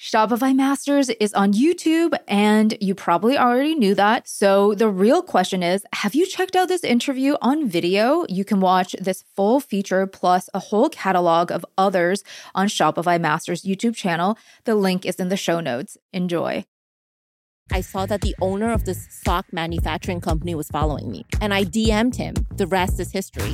Shopify Masters is on YouTube, and you probably already knew that. So the real question is, have you checked out this interview on video? You can watch this full feature plus a whole catalog of others on Shopify Masters YouTube channel. The link is in the show notes. Enjoy. I saw that the owner of this sock manufacturing company was following me, and I DM'd him. The rest is history.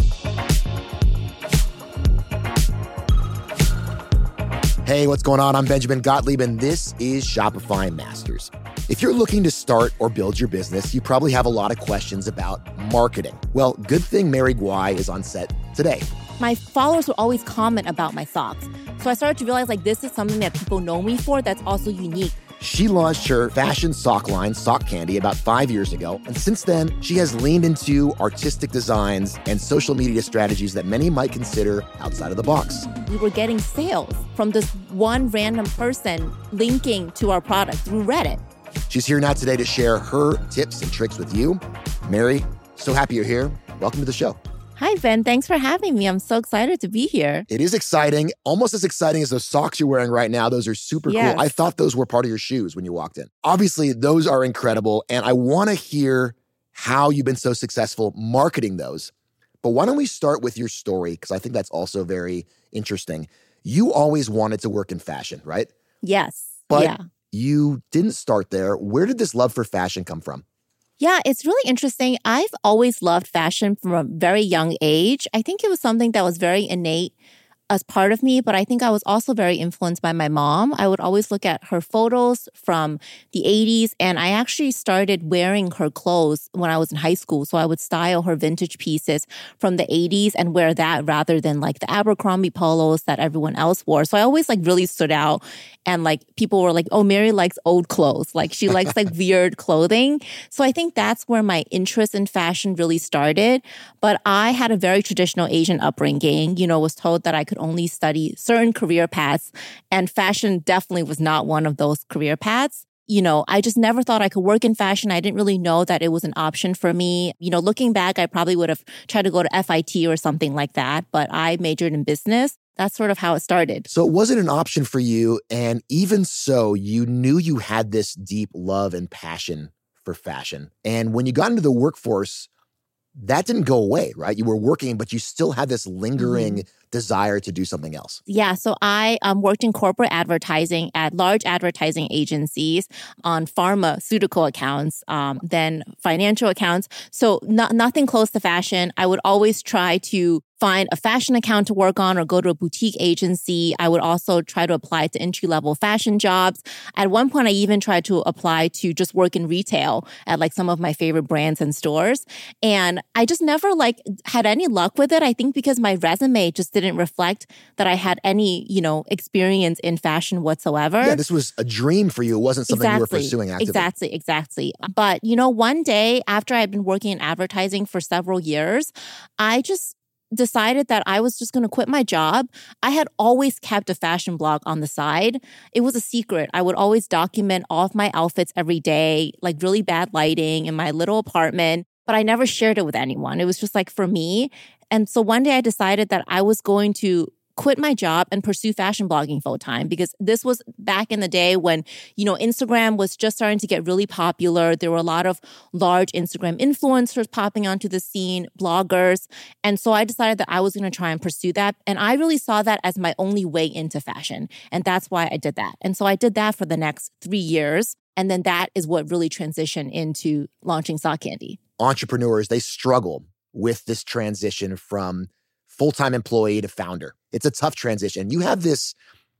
Hey, what's going on? I'm Benjamin Gottlieb, and this is Shopify Masters. If you're looking to start or build your business, you probably have a lot of questions about marketing. Well, good thing Mary Guai is on set today. My followers would always comment about my socks. So I started to realize this is something that people know me for that's also unique. She launched her fashion sock line, Sock Candy, about 5 years ago. And since then, she has leaned into artistic designs and social media strategies that many might consider outside of the box. We were getting sales from this one random person linking to our product through Reddit. She's here now today to share her tips and tricks with you. Mary, so happy you're here. Welcome to the show. Hi, Ben. Thanks for having me. I'm so excited to be here. It is exciting, almost as exciting as those socks you're wearing right now. Those are super cool. I thought those were part of your shoes when you walked in. Obviously, those are incredible, and I want to hear how you've been so successful marketing those. But why don't we start with your story, because I think that's also very interesting. You always wanted to work in fashion, right? Yes. But you didn't start there. Where did this love for fashion come from? Yeah, it's really interesting. I've always loved fashion from a very young age. I think it was something that was very innate as part of me, but I think I was also very influenced by my mom. I would always look at her photos from the 80s, and I actually started wearing her clothes when I was in high school. So I would style her vintage pieces from the 80s and wear that rather than the Abercrombie polos that everyone else wore. So I always really stood out, and people were like, oh, Mary likes old clothes. She likes weird clothing. So I think that's where my interest in fashion really started. But I had a very traditional Asian upbringing, was told that I could only study certain career paths, and fashion definitely was not one of those career paths. I just never thought I could work in fashion. I didn't really know that it was an option for me. Looking back, I probably would have tried to go to FIT or something like that, but I majored in business. That's sort of how it started. So it wasn't an option for you, and even so, you knew you had this deep love and passion for fashion. And when you got into the workforce, that didn't go away, right? You were working, but you still had this lingering desire to do something else. Yeah, so I worked in corporate advertising at large advertising agencies on pharmaceutical accounts, then financial accounts. So nothing close to fashion. I would always try to find a fashion account to work on or go to a boutique agency. I would also try to apply to entry-level fashion jobs. At one point, I even tried to apply to just work in retail at some of my favorite brands and stores. And I just never had any luck with it. I think because my resume just didn't reflect that I had any, experience in fashion whatsoever. Yeah, this was a dream for you. It wasn't something you were pursuing actively. Exactly. But, one day after I'd been working in advertising for several years, I just decided that I was just going to quit my job. I had always kept a fashion blog on the side. It was a secret. I would always document all of my outfits every day, really bad lighting in my little apartment, but I never shared it with anyone. It was just for me. And so one day I decided that I was going to quit my job and pursue fashion blogging full time, because this was back in the day when, Instagram was just starting to get really popular. There were a lot of large Instagram influencers popping onto the scene, bloggers. And so I decided that I was going to try and pursue that. And I really saw that as my only way into fashion. And that's why I did that. And so I did that for the next 3 years. And then that is what really transitioned into launching Sock Candy. Entrepreneurs, they struggle with this transition from full-time employee to founder. It's a tough transition. You have this,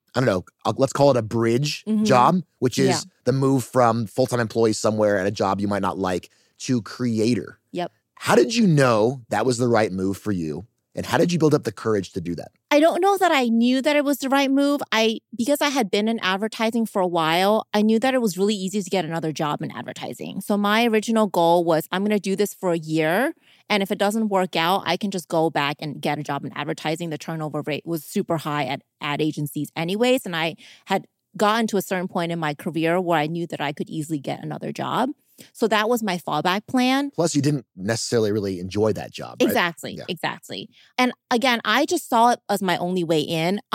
let's call it a bridge job, which is the move from full-time employee somewhere at a job you might not like to creator. Yep. How did you know that was the right move for you? And how did you build up the courage to do that? I don't know that I knew that it was the right move. Because I had been in advertising for a while, I knew that it was really easy to get another job in advertising. So my original goal was, I'm going to do this for a year. And if it doesn't work out, I can just go back and get a job in advertising. The turnover rate was super high at ad agencies anyways. And I had gotten to a certain point in my career where I knew that I could easily get another job. So that was my fallback plan. Plus, you didn't necessarily really enjoy that job, right? Exactly. And again, I just saw it as my only way in. I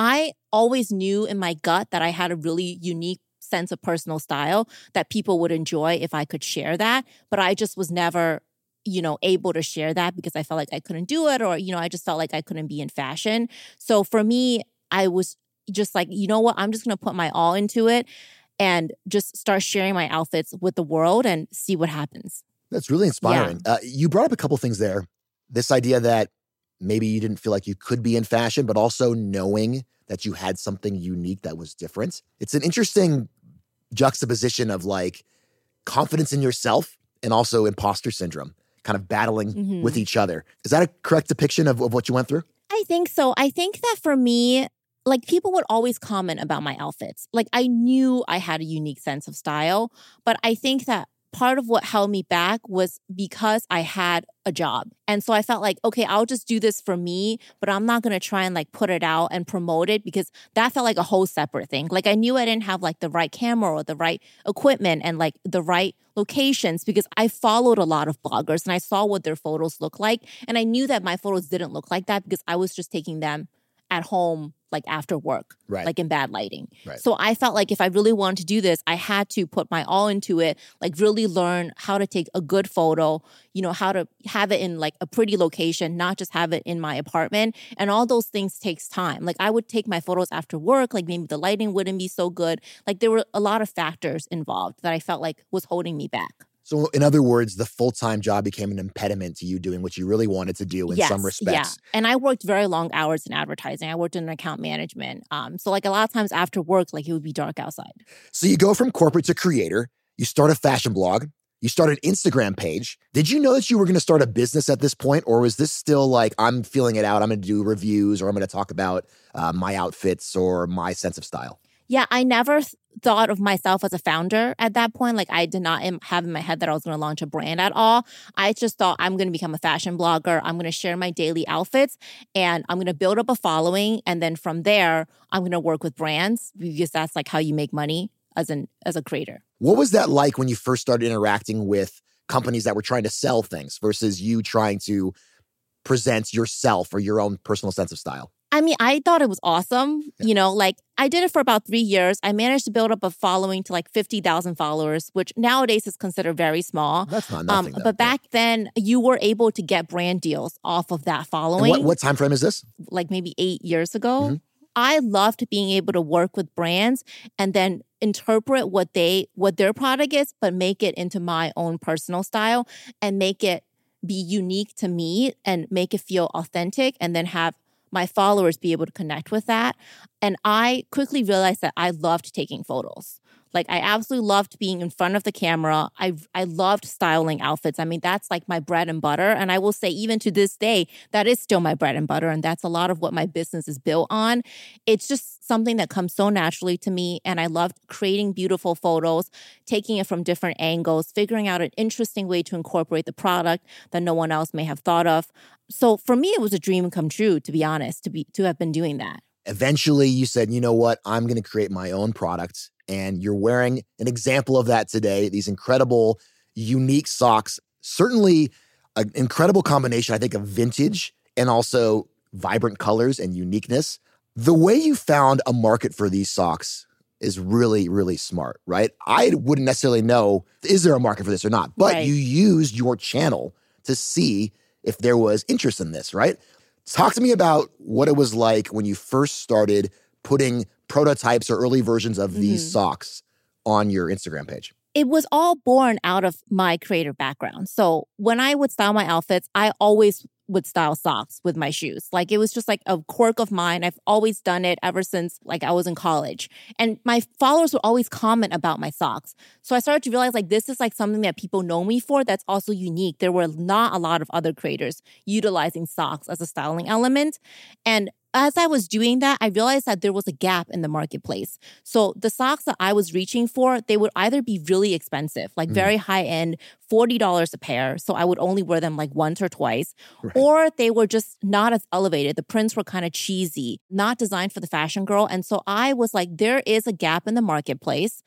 always knew in my gut that I had a really unique sense of personal style that people would enjoy if I could share that. But I just was never, able to share that because I felt like I couldn't do it or, I just felt like I couldn't be in fashion. So for me, I was just like, you know what? I'm just going to put my all into it and just start sharing my outfits with the world and see what happens. That's really inspiring. Yeah. You brought up a couple things there. This idea that maybe you didn't feel like you could be in fashion, but also knowing that you had something unique that was different. It's an interesting juxtaposition of like confidence in yourself and also imposter syndrome, kind of battling with each other. Is that a correct depiction of what you went through? I think so. I think that for me, like people would always comment about my outfits. Like I knew I had a unique sense of style, but I think that part of what held me back was because I had a job. And so I felt like, okay, I'll just do this for me, but I'm not going to try and like put it out and promote it because that felt like a whole separate thing. Like I knew I didn't have like the right camera or the right equipment and like the right locations because I followed a lot of bloggers and I saw what their photos look like. And I knew that my photos didn't look like that because I was just taking them at home, like after work, like in bad lighting. Right. So I felt like if I really wanted to do this, I had to put my all into it, like really learn how to take a good photo, how to have it in like a pretty location, not just have it in my apartment. And all those things takes time. Like I would take my photos after work, like maybe the lighting wouldn't be so good. Like there were a lot of factors involved that I felt like was holding me back. So in other words, the full-time job became an impediment to you doing what you really wanted to do in some respects. Yeah. And I worked very long hours in advertising. I worked in account management. So like a lot of times after work, like it would be dark outside. So you go from corporate to creator. You start a fashion blog. You start an Instagram page. Did you know that you were going to start a business at this point? Or was this still like, I'm feeling it out, I'm going to do reviews, or I'm going to talk about my outfits or my sense of style? Yeah, I never thought of myself as a founder at that point. Like I did not have in my head that I was going to launch a brand at all. I just thought I'm going to become a fashion blogger. I'm going to share my daily outfits and I'm going to build up a following. And then from there, I'm going to work with brands because that's like how you make money as a creator. What was that like when you first started interacting with companies that were trying to sell things versus you trying to present yourself or your own personal sense of style? I mean, I thought it was awesome. Yeah. Like I did it for about 3 years. I managed to build up a following to like 50,000 followers, which nowadays is considered very small. That's not nothing. But back then, you were able to get brand deals off of that following. And what time frame is this? Like maybe 8 years ago. Mm-hmm. I loved being able to work with brands and then interpret what their product is, but make it into my own personal style and make it be unique to me and make it feel authentic and then have my followers be able to connect with that. And I quickly realized that I loved taking photos. Like I absolutely loved being in front of the camera. I loved styling outfits. I mean, that's like my bread and butter. And I will say even to this day, that is still my bread and butter. And that's a lot of what my business is built on. It's just something that comes so naturally to me. And I loved creating beautiful photos, taking it from different angles, figuring out an interesting way to incorporate the product that no one else may have thought of. So for me, it was a dream come true, to be honest, to have been doing that. Eventually, you said, you know what, I'm going to create my own products. And you're wearing an example of that today, these incredible, unique socks. Certainly an incredible combination, I think, of vintage and also vibrant colors and uniqueness. The way you found a market for these socks is really, really smart, right? I wouldn't necessarily know, is there a market for this or not? But You used your channel to see if there was interest in this, right? Talk to me about what it was like when you first started putting prototypes or early versions of these socks on your Instagram page. It was all born out of my creative background. So when I would style my outfits, I always would style socks with my shoes. Like it was just like a quirk of mine. I've always done it ever since like I was in college. And my followers would always comment about my socks. So I started to realize like this is like something that people know me for that's also unique. There were not a lot of other creators utilizing socks as a styling element. And as I was doing that, I realized that there was a gap in the marketplace. So the socks that I was reaching for, they would either be really expensive, like very high end, $40 a pair. So I would only wear them like once or twice. Right. Or they were just not as elevated. The prints were kind of cheesy, not designed for the fashion girl. And so I was like, there is a gap in the marketplace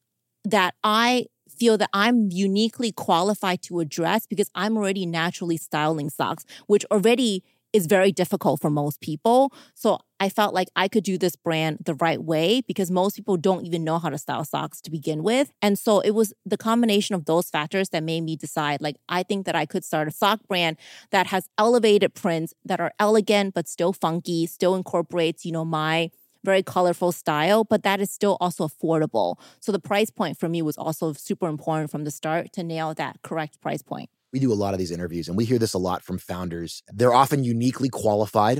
that I feel that I'm uniquely qualified to address because I'm already naturally styling socks, which already is very difficult for most people. So I felt like I could do this brand the right way because most people don't even know how to style socks to begin with. And so it was the combination of those factors that made me decide, like, I think that I could start a sock brand that has elevated prints that are elegant, but still funky, still incorporates, my very colorful style, but that is still also affordable. So the price point for me was also super important from the start to nail that correct price point. We do a lot of these interviews and we hear this a lot from founders. They're often uniquely qualified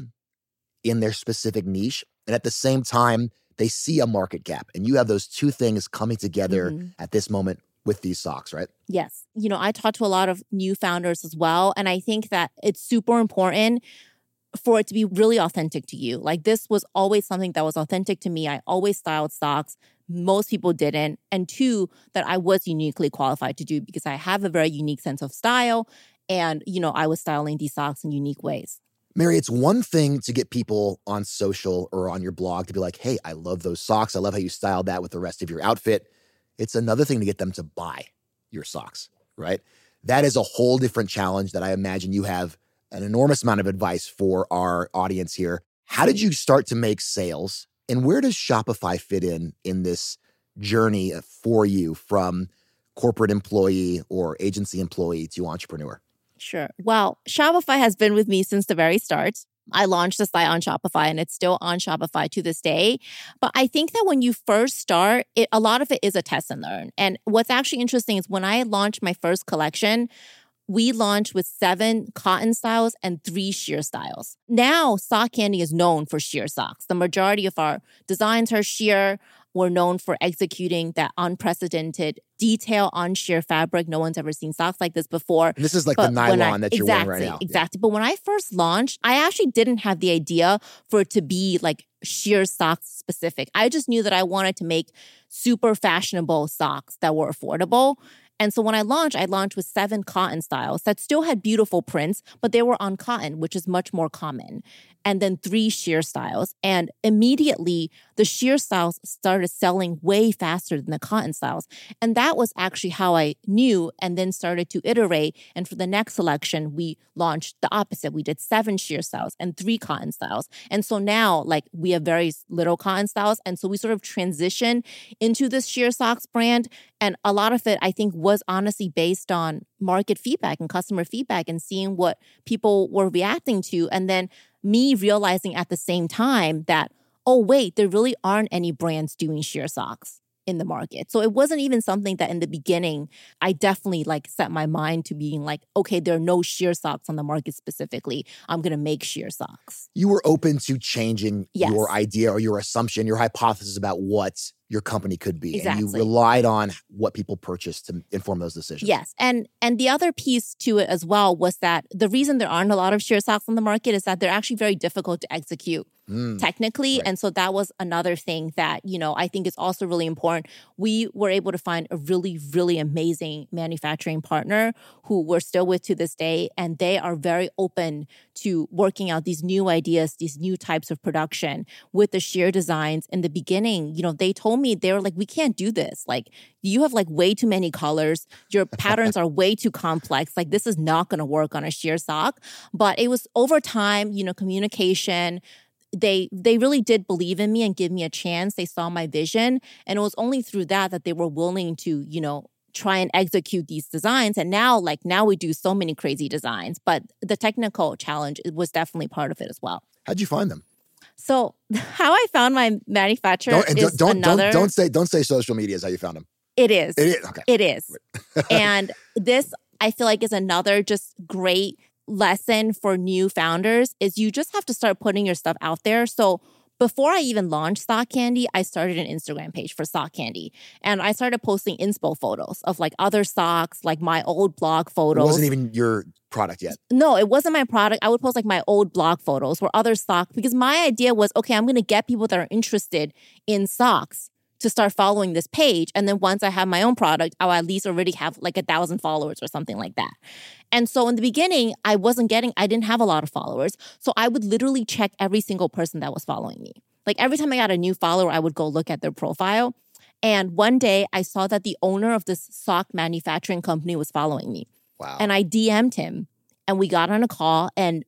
in their specific niche. And at the same time, they see a market gap. And you have those two things coming together at this moment with these socks, right? Yes. I talk to a lot of new founders as well. And I think that it's super important for it to be really authentic to you. Like, this was always something that was authentic to me. I always styled socks. Most people didn't. And two, that I was uniquely qualified to do because I have a very unique sense of style. And, I was styling these socks in unique ways. Mary, it's one thing to get people on social or on your blog to be like, hey, I love those socks. I love how you styled that with the rest of your outfit. It's another thing to get them to buy your socks, right? That is a whole different challenge that I imagine you have an enormous amount of advice for our audience here. How did you start to make sales? And where does Shopify fit in this journey for you from corporate employee or agency employee to entrepreneur? Sure. Well, Shopify has been with me since the very start. I launched the site on Shopify and it's still on Shopify to this day. But I think that when you first start, a lot of it is a test and learn. And what's actually interesting is when I launched my first collection, we launched with 7 cotton styles and 3 sheer styles. Now, Sock Candy is known for sheer socks. The majority of our designs are sheer. We're known for executing that unprecedented detail on sheer fabric. No one's ever seen socks like this before. And this is like the nylon that you're wearing right now. Exactly. But when I first launched, I actually didn't have the idea for it to be like sheer socks specific. I just knew that I wanted to make super fashionable socks that were affordable. And so when I launched with 7 cotton styles that still had beautiful prints, but they were on cotton, which is much more common. And then 3 sheer styles. And immediately, the sheer styles started selling way faster than the cotton styles. And that was actually how I knew and then started to iterate. And for the next selection, we launched the opposite. We did 7 sheer styles and 3 cotton styles. And so now, like, we have very little cotton styles. And so we sort of transition into this sheer socks brand. And a lot of it, I think, was honestly based on market feedback and customer feedback and seeing what people were reacting to. And then me realizing at the same time that, oh, wait, there really aren't any brands doing sheer socks in the market. So it wasn't even something that in the beginning, I definitely set my mind to being like, okay, there are no sheer socks on the market specifically. I'm going to make sheer socks. You were open to changing your idea or your assumption, your hypothesis about what your company could be. Exactly. And you relied on what people purchased to inform those decisions. Yes. And the other piece to it as well was that the reason there aren't a lot of sheer socks on the market is that they're actually very difficult to execute technically. Right. And so that was another thing that, I think is also really important. We were able to find a really, really amazing manufacturing partner who we're still with to this day. And they are very open to working out these new ideas, these new types of production with the sheer designs. In the beginning, they told me, they were like, we can't do this. Like, you have way too many colors. Your patterns are way too complex. Like, this is not going to work on a sheer sock. But it was over time, communication. They really did believe in me and give me a chance. They saw my vision. And it was only through that they were willing to, try and execute these designs. And now we do so many crazy designs. But the technical challenge was definitely part of it as well. How'd you find them? So how I found my manufacturer Don't say social media is how you found them. It is. It is. Okay. It is. And this, I feel like, is another just great lesson for new founders is you just have to start putting your stuff out there. So before I even launched Sock Candy, I started an Instagram page for Sock Candy. And I started posting inspo photos of other socks, my old blog photos. It wasn't even your product yet. No, it wasn't my product. I would post my old blog photos or other socks because my idea was, okay, I'm going to get people that are interested in socks to start following this page. And then once I have my own product, I'll at least already have 1,000 followers or something like that. And so in the beginning, I didn't have a lot of followers. So I would literally check every single person that was following me. Every time I got a new follower, I would go look at their profile. And one day I saw that the owner of this sock manufacturing company was following me. Wow. And I DM'd him and we got on a call and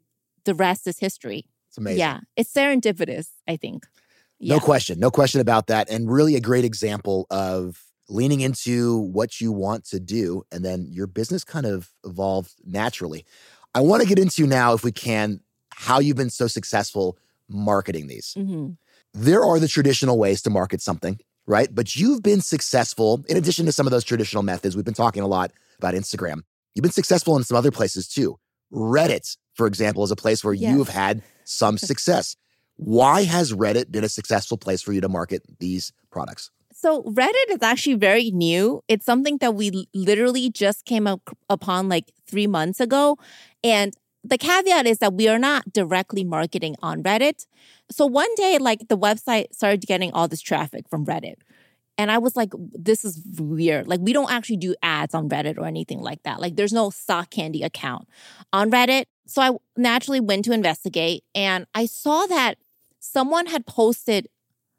the rest is history. It's amazing. Yeah. It's serendipitous, I think. Yeah. No question about that. And really a great example of leaning into what you want to do. And then your business kind of evolved naturally. I want to get into now, if we can, how you've been so successful marketing these. Mm-hmm. There are the traditional ways to market something, right? But you've been successful, in addition to some of those traditional methods. We've been talking a lot about Instagram. You've been successful in some other places too. Reddit, for example, is a place where you have had some success. Why has Reddit been a successful place for you to market these products? So Reddit is actually very new. It's something that we literally just came upon like 3 months ago. And the caveat is that we are not directly marketing on Reddit. So one day, like the website started getting all this traffic from Reddit. And I was like, this is weird. Like we don't actually do ads on Reddit or anything like that. Like there's no Sock Candy account on Reddit. So I naturally went to investigate and I saw that someone had posted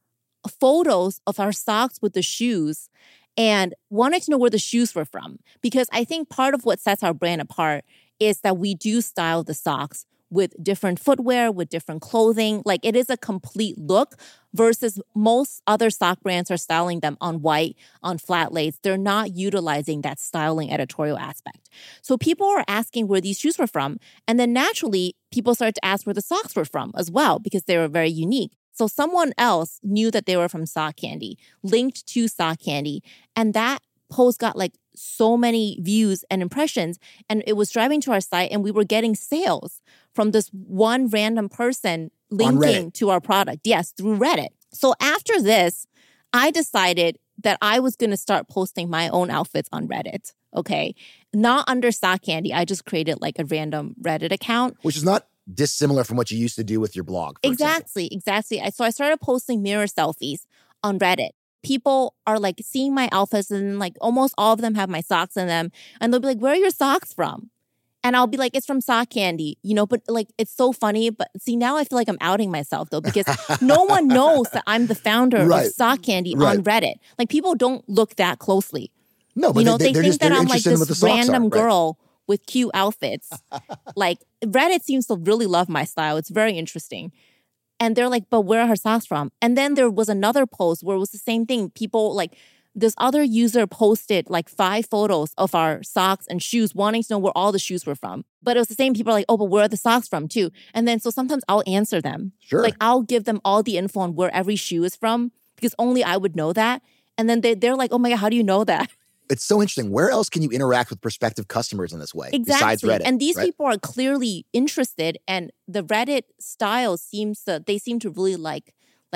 photos of our socks with the shoes and wanted to know where the shoes were from. Because I think part of what sets our brand apart is that we do style the socks with different footwear, with different clothing. Like it is a complete look versus most other sock brands are styling them on white, on flat lace. They're not utilizing that styling editorial aspect. So people are asking where these shoes were from. And then naturally, people started to ask where the socks were from as well because they were very unique. So someone else knew that they were from Sock Candy, linked to Sock Candy, and that post got like so many views and impressions, and it was driving to our site, and we were getting sales from this one random person linking to our product. Yes, through Reddit. So after this, I decided that I was going to start posting my own outfits on Reddit. Okay, not under Sock Candy. I just created like a random Reddit account, which is not dissimilar from what you used to do with your blog. Exactly. So I started posting mirror selfies on Reddit. People are like seeing my outfits and like almost all of them have my socks in them. And they'll be like, where are your socks from? And I'll be like, it's from Sock Candy, but like, it's so funny. But see, now I feel like I'm outing myself though, because no one knows that I'm the founder of Sock Candy on Reddit. Like people don't look that closely. No, but they think that I'm like this random girl with cute outfits. Like Reddit seems to really love my style. It's very interesting. And they're like, but where are her socks from? And then there was another post where it was the same thing. People like this other user posted like 5 photos of our socks and shoes wanting to know where all the shoes were from. But it was the same people are like, oh, but where are the socks from too? And then so sometimes I'll answer them. Sure. Like I'll give them all the info on where every shoe is from because only I would know that. And then they're like, oh my God, how do you know that? It's so interesting. Where else can you interact with prospective customers in this way? Exactly. Besides Reddit? And these people are clearly interested, and the Reddit style seem to really like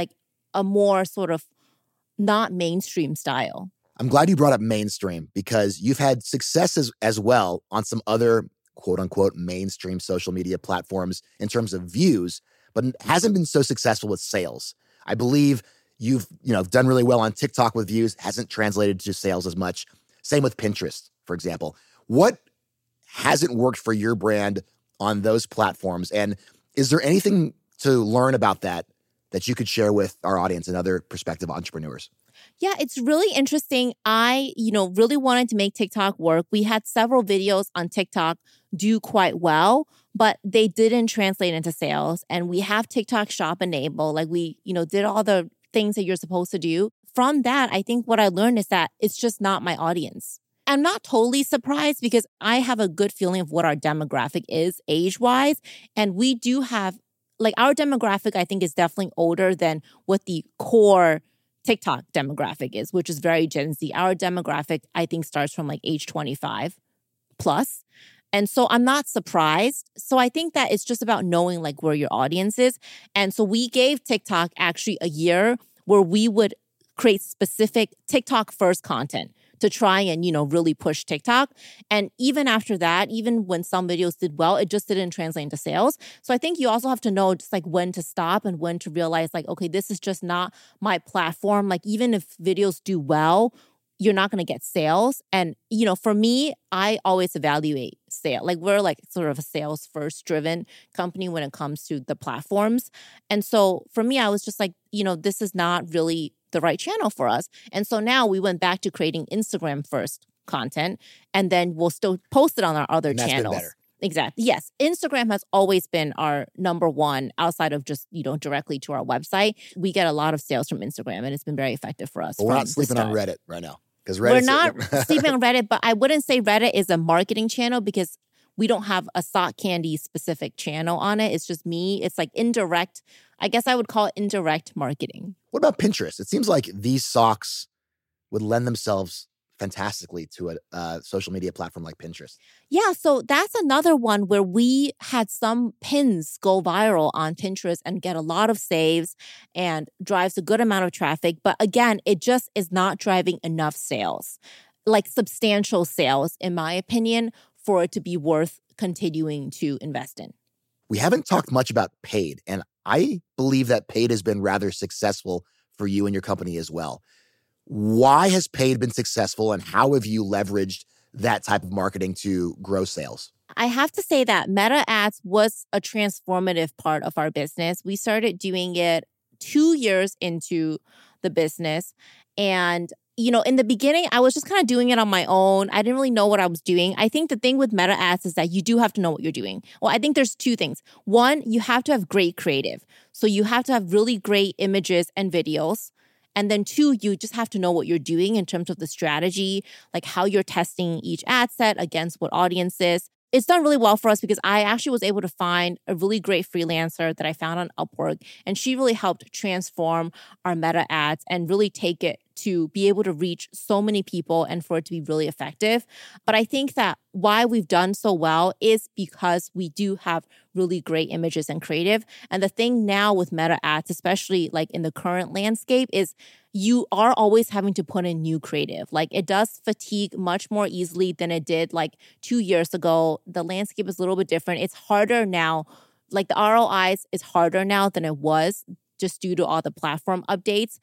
a more sort of not mainstream style. I'm glad you brought up mainstream because you've had success as well on some other quote unquote mainstream social media platforms in terms of views, but hasn't been so successful with sales. I believe you've done really well on TikTok with views, hasn't translated to sales as much. Same with Pinterest, for example. What hasn't worked for your brand on those platforms? And is there anything to learn about that you could share with our audience and other prospective entrepreneurs? Yeah, it's really interesting. I, really wanted to make TikTok work. We had several videos on TikTok do quite well, but they didn't translate into sales. And we have TikTok Shop enabled. Like we, did all the things that you're supposed to do. From that, I think what I learned is that it's just not my audience. I'm not totally surprised because I have a good feeling of what our demographic is age-wise. And we do have, like our demographic, I think is definitely older than what the core TikTok demographic is, which is very Gen Z. Our demographic, I think, starts from like age 25 plus. And so I'm not surprised. So I think that it's just about knowing like where your audience is. And so we gave TikTok actually a year where we would create specific TikTok first content to try and, really push TikTok. And even after that, even when some videos did well, it just didn't translate into sales. So I think you also have to know just like when to stop and when to realize like, okay, this is just not my platform. Like even if videos do well, you're not going to get sales. And, for me, I always evaluate sale. Like we're like sort of a sales first driven company when it comes to the platforms. And so for me, I was just like, this is not really the right channel for us. And so now we went back to creating Instagram first content, and then we'll still post it on our other channels. Exactly. Yes. Instagram has always been our number one outside of just, directly to our website. We get a lot of sales from Instagram and it's been very effective for us. But we're not sleeping on Reddit right now. Because we're not sleeping on Reddit, but I wouldn't say Reddit is a marketing channel because we don't have a Sock Candy specific channel on it. It's just me. It's like indirect. I guess I would call it indirect marketing. What about Pinterest? It seems like these socks would lend themselves fantastically to a social media platform like Pinterest. Yeah, so that's another one where we had some pins go viral on Pinterest and get a lot of saves and drives a good amount of traffic. But again, it just is not driving enough sales, like substantial sales, in my opinion, for it to be worth continuing to invest in. We haven't talked much about paid, and I believe that paid has been rather successful for you and your company as well. Why has paid been successful, and how have you leveraged that type of marketing to grow sales? I have to say that Meta Ads was a transformative part of our business. We started doing it 2 years into the business. And, in the beginning, I was just kind of doing it on my own. I didn't really know what I was doing. I think the thing with Meta Ads is that you do have to know what you're doing. Well, I think there's two things. One, you have to have great creative. So you have to have really great images and videos. And then two, you just have to know what you're doing in terms of the strategy, like how you're testing each ad set against what audiences. It's done really well for us because I actually was able to find a really great freelancer that I found on Upwork. And she really helped transform our Meta Ads and really take it to be able to reach so many people and for it to be really effective. But I think that why we've done so well is because we do have really great images and creative. And the thing now with Meta Ads, especially like in the current landscape, is you are always having to put in new creative. Like it does fatigue much more easily than it did like 2 years ago. The landscape is a little bit different. It's harder now. Like the ROIs is harder now than it was just due to all the platform updates.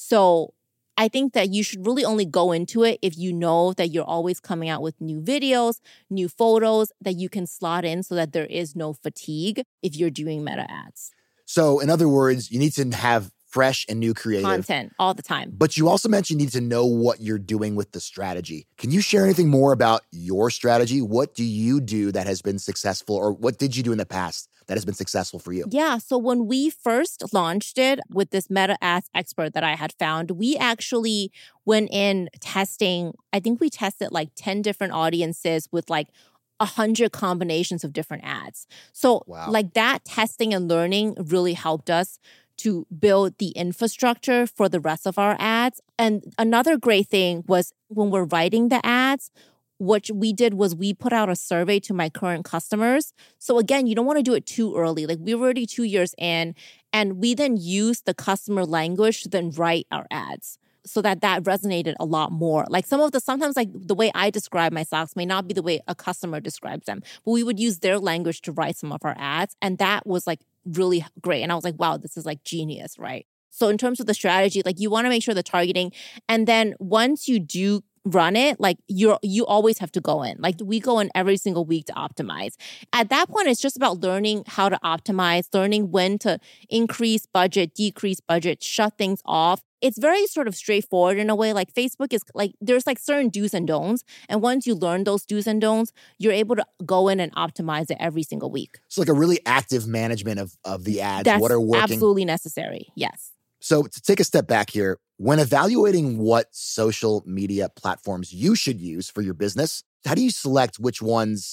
So I think that you should really only go into it if you know that you're always coming out with new videos, new photos that you can slot in so that there is no fatigue if you're doing Meta Ads. So in other words, you need to have fresh and new creative content all the time. But you also mentioned you need to know what you're doing with the strategy. Can you share anything more about your strategy? What do you do that has been successful, or what did you do in the past that has been successful for you? Yeah, so when we first launched it with this Meta Ads expert that I had found, we actually went in testing. I think we tested like 10 different audiences with like 100 combinations of different ads. So like that testing and learning really helped us to build the infrastructure for the rest of our ads. And another great thing was when we're writing the ads, what we did was we put out a survey to my current customers. So again, you don't want to do it too early. Like we were already 2 years in, and we then used the customer language to then write our ads so that resonated a lot more. Like sometimes like the way I describe my socks may not be the way a customer describes them, but we would use their language to write some of our ads. And that was like really great. And I was like, wow, this is like genius, right? So in terms of the strategy, like you want to make sure the targeting, and then once you do run it, like you always have to go in. Like we go in every single week to optimize. At that point, it's just about learning how to optimize, learning when to increase budget, decrease budget, shut things off. It's very sort of straightforward in a way. Like Facebook is like, there's like certain do's and don'ts. And once you learn those do's and don'ts, you're able to go in and optimize it every single week. So like a really active management of the ads. That's what are working. Absolutely necessary. Yes. So to take a step back here, when evaluating what social media platforms you should use for your business, how do you select which ones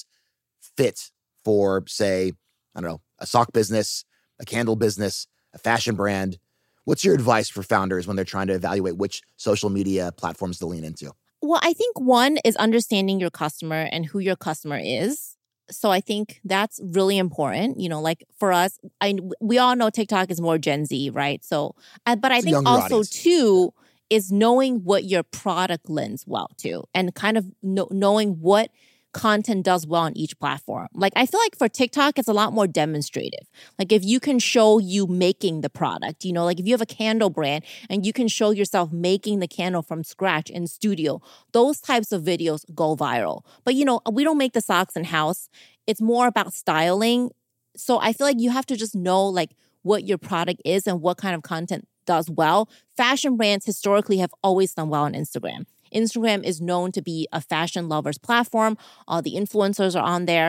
fit for, say, I don't know, a sock business, a candle business, a fashion brand? What's your advice for founders when they're trying to evaluate which social media platforms to lean into? Well, I think one is understanding your customer and who your customer is. So I think that's really important. You know, like for us, we all know TikTok is more Gen Z, right? So, but I think also audience. Too is knowing what your product lends well to, and kind of knowing what content does well on each platform. Like I feel like for TikTok, it's a lot more demonstrative. Like if you can show you making the product, you know, like if you have a candle brand and you can show yourself making the candle from scratch in studio, those types of videos go viral. But you know, we don't make the socks in-house. It's more about styling. So I feel like you have to just know like what your product is and what kind of content does well. Fashion brands historically have always done well on Instagram. Instagram is known to be a fashion lover's platform. All the influencers are on there.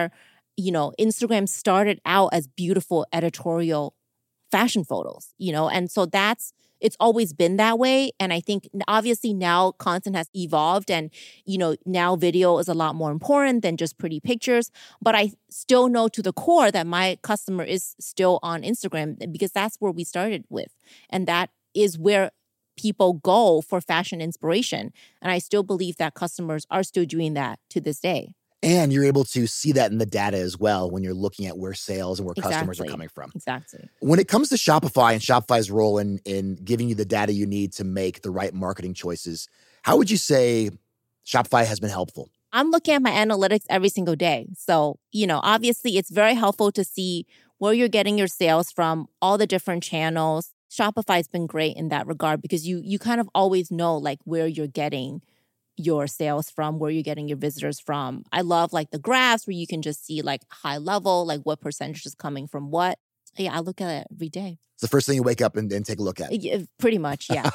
Instagram started out as beautiful editorial fashion photos, and so it's always been that way. And I think obviously now content has evolved and, now video is a lot more important than just pretty pictures. But I still know to the core that my customer is still on Instagram because that's where we started with. And that is where people go for fashion inspiration. And I still believe that customers are still doing that to this day. And you're able to see that in the data as well when you're looking at where sales and where customers are coming from. Exactly. When it comes to Shopify and Shopify's role in giving you the data you need to make the right marketing choices, how would you say Shopify has been helpful? I'm looking at my analytics every single day. So, obviously it's very helpful to see where you're getting your sales from, all the different channels. Shopify's been great in that regard because you kind of always know like where you're getting your sales from, where you're getting your visitors from. I love like the graphs where you can just see like high level, like what percentage is coming from what. Yeah, I look at it every day. It's the first thing you wake up and take a look at. Yeah, pretty much, yeah.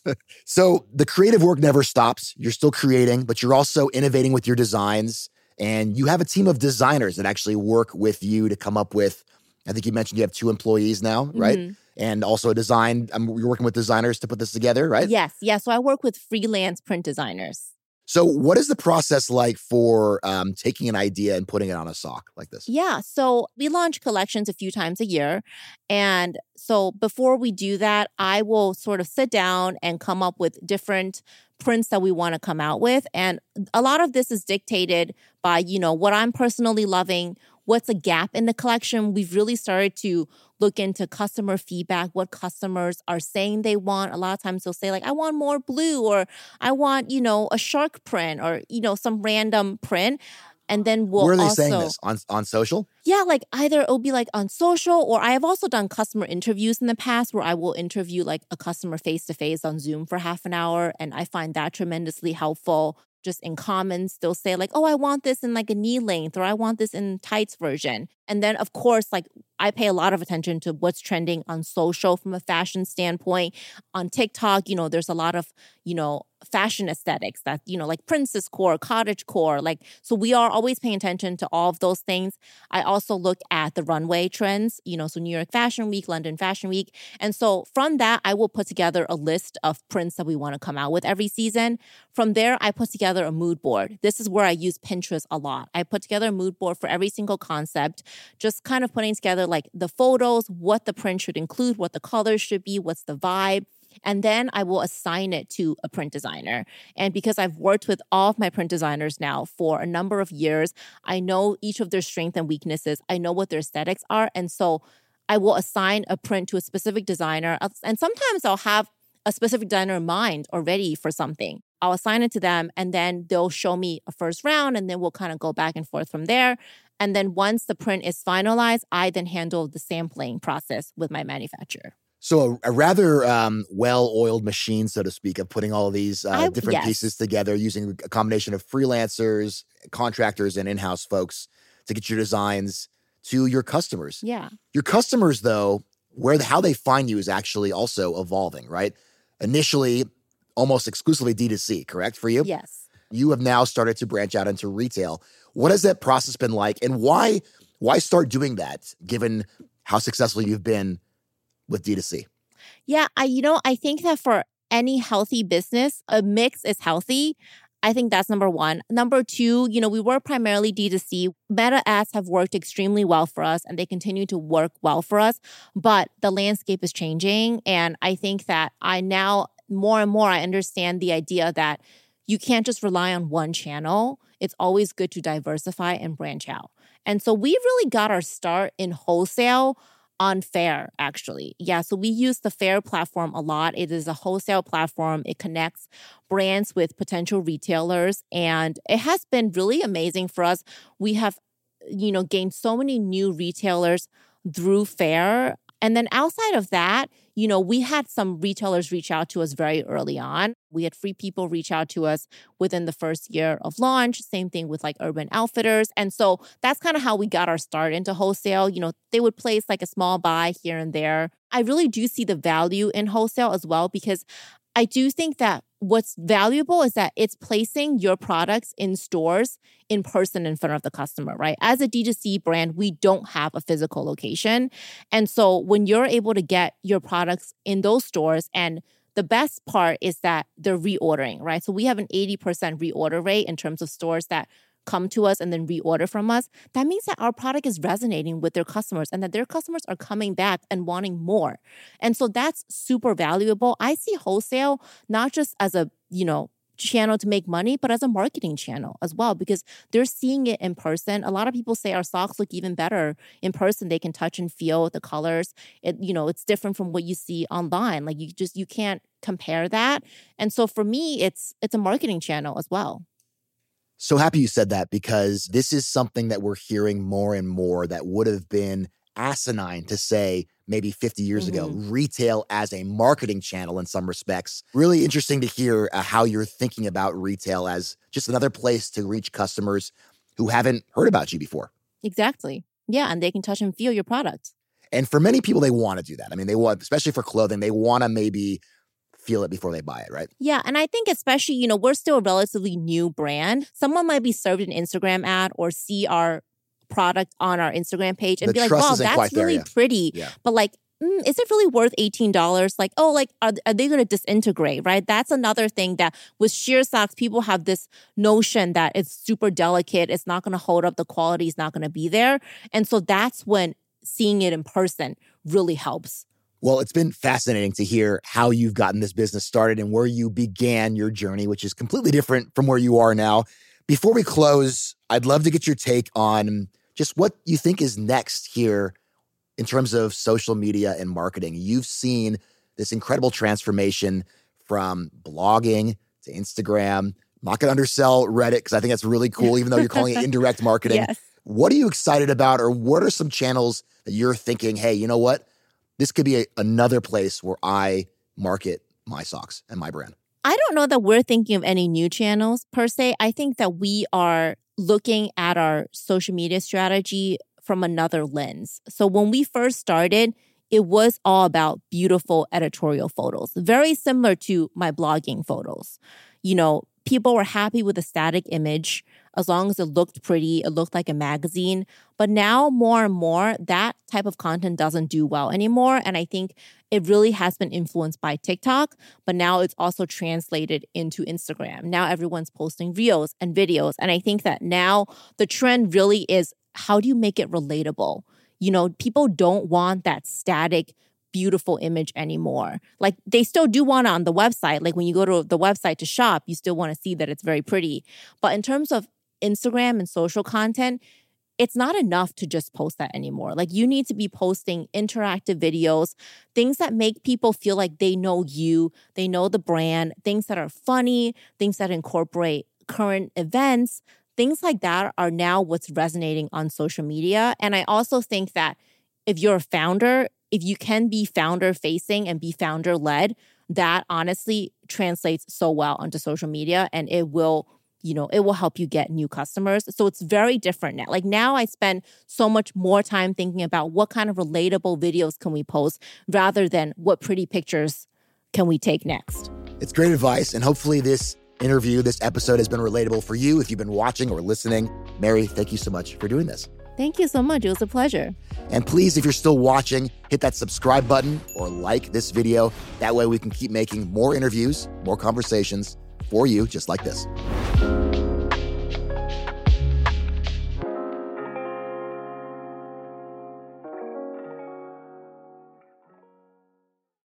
So the creative work never stops. You're still creating, but you're also innovating with your designs. And you have a team of designers that actually work with you to come up with, I think you mentioned you have 2 employees now, right? Mm-hmm. And also you're working with designers to put this together, right? Yes. Yeah. So I work with freelance print designers. So what is the process like for taking an idea and putting it on a sock like this? Yeah. So we launch collections a few times a year. And so before we do that, I will sort of sit down and come up with different prints that we want to come out with. And a lot of this is dictated by, what I'm personally loving, what's a gap in the collection. We've really started to look into customer feedback, what customers are saying they want. A lot of times they'll say like, I want more blue, or I want, a shark print, or, some random print. And then we'll Where are they saying this? On social? Yeah, like either it'll be like on social, or I have also done customer interviews in the past where I will interview like a customer face-to-face on Zoom for half an hour. And I find that tremendously helpful. Just in comments, they'll say like, oh, I want this in like a knee length, or I want this in tights version. And then of course, like I pay a lot of attention to what's trending on social from a fashion standpoint. On TikTok, there's a lot of, fashion aesthetics that, like princess core, cottage core. So we are always paying attention to all of those things. I also look at the runway trends, so New York Fashion Week, London Fashion Week. And so from that, I will put together a list of prints that we want to come out with every season. From there, I put together a mood board. This is where I use Pinterest a lot. I put together a mood board for every single concept, just kind of putting together like the photos, what the print should include, what the colors should be, what's the vibe. And then I will assign it to a print designer. And because I've worked with all of my print designers now for a number of years, I know each of their strengths and weaknesses. I know what their aesthetics are. And so I will assign a print to a specific designer. And sometimes I'll have a specific designer in mind already for something. I'll assign it to them, and then they'll show me a first round, and then we'll kind of go back and forth from there. And then once the print is finalized, I then handle the sampling process with my manufacturer. So a rather well-oiled machine, so to speak, of putting all of these different pieces together using a combination of freelancers, contractors, and in-house folks to get your designs to your customers. Yeah. Your customers, though, how they find you is actually also evolving, right? Initially, almost exclusively D2C, correct, for you? Yes. You have now started to branch out into retail. What has that process been like, and why start doing that, given how successful you've been with D2C? Yeah, I think that for any healthy business, a mix is healthy. I think that's number one. Number two, we were primarily D2C. Meta ads have worked extremely well for us, and they continue to work well for us. But the landscape is changing. And I think that I now more and more, I understand the idea that you can't just rely on one channel. It's always good to diversify and branch out. And so we really got our start in wholesale on Faire, actually. Yeah, so we use the Faire platform a lot. It is a wholesale platform. It connects brands with potential retailers, and it has been really amazing for us. We have, gained so many new retailers through Faire. And then outside of that, we had some retailers reach out to us very early on. We had Free People reach out to us within the first year of launch. Same thing with like Urban Outfitters. And so that's kind of how we got our start into wholesale. They would place like a small buy here and there. I really do see the value in wholesale as well, because I do think that what's valuable is that it's placing your products in stores in person in front of the customer, right? As a D2C brand, we don't have a physical location. And so when you're able to get your products in those stores, and the best part is that they're reordering, right? So we have an 80% reorder rate in terms of stores that come to us and then reorder from us. That means that our product is resonating with their customers and that their customers are coming back and wanting more. And so that's super valuable. I see wholesale not just as a, channel to make money, but as a marketing channel as well, because they're seeing it in person. A lot of people say our socks look even better in person. They can touch and feel the colors. It's different from what you see online. Like you can't compare that. And so for me, it's a marketing channel as well. So happy you said that, because this is something that we're hearing more and more that would have been asinine to say maybe 50 years ago, retail as a marketing channel in some respects. Really interesting to hear how you're thinking about retail as just another place to reach customers who haven't heard about you before. Exactly. Yeah, and they can touch and feel your product. And for many people, they want to do that. I mean, they want, especially for clothing, they want to maybe feel it before they buy it, right? Yeah. And I think especially, we're still a relatively new brand. Someone might be served an Instagram ad or see our product on our Instagram page and be like, wow, that's really pretty. Yeah. But like, is it really worth $18? Like, are they going to disintegrate, right? That's another thing that with sheer socks, people have this notion that it's super delicate. It's not going to hold up. The quality is not going to be there. And so that's when seeing it in person really helps. Well, it's been fascinating to hear how you've gotten this business started and where you began your journey, which is completely different from where you are now. Before we close, I'd love to get your take on just what you think is next here in terms of social media and marketing. You've seen this incredible transformation from blogging to Instagram. I'm not going to undersell Reddit because I think that's really cool, even though you're calling it indirect marketing. Yes. What are you excited about, or what are some channels that you're thinking, hey, you know what? This could be another place where I market my socks and my brand. I don't know that we're thinking of any new channels per se. I think that we are looking at our social media strategy from another lens. So when we first started, it was all about beautiful editorial photos, very similar to my blogging photos. People were happy with a static image as long as it looked pretty, it looked like a magazine. But now more and more, that type of content doesn't do well anymore. And I think it really has been influenced by TikTok, but now it's also translated into Instagram. Now everyone's posting reels and videos. And I think that now the trend really is, how do you make it relatable? People don't want that static, beautiful image anymore. Like they still do want it on the website. Like when you go to the website to shop, you still want to see that it's very pretty. But in terms of Instagram and social content, it's not enough to just post that anymore. Like you need to be posting interactive videos, things that make people feel like they know you, they know the brand, things that are funny, things that incorporate current events. Things like that are now what's resonating on social media. And I also think that if you're a founder, if you can be founder-facing and be founder-led, that honestly translates so well onto social media, and it will help you get new customers. So it's very different now. Like now I spend so much more time thinking about what kind of relatable videos can we post rather than what pretty pictures can we take next. It's great advice, and hopefully this episode has been relatable for you if you've been watching or listening. Mary, thank you so much for doing this. Thank you so much. It was a pleasure. And please, if you're still watching, hit that subscribe button or like this video. That way we can keep making more interviews, more conversations for you just like this.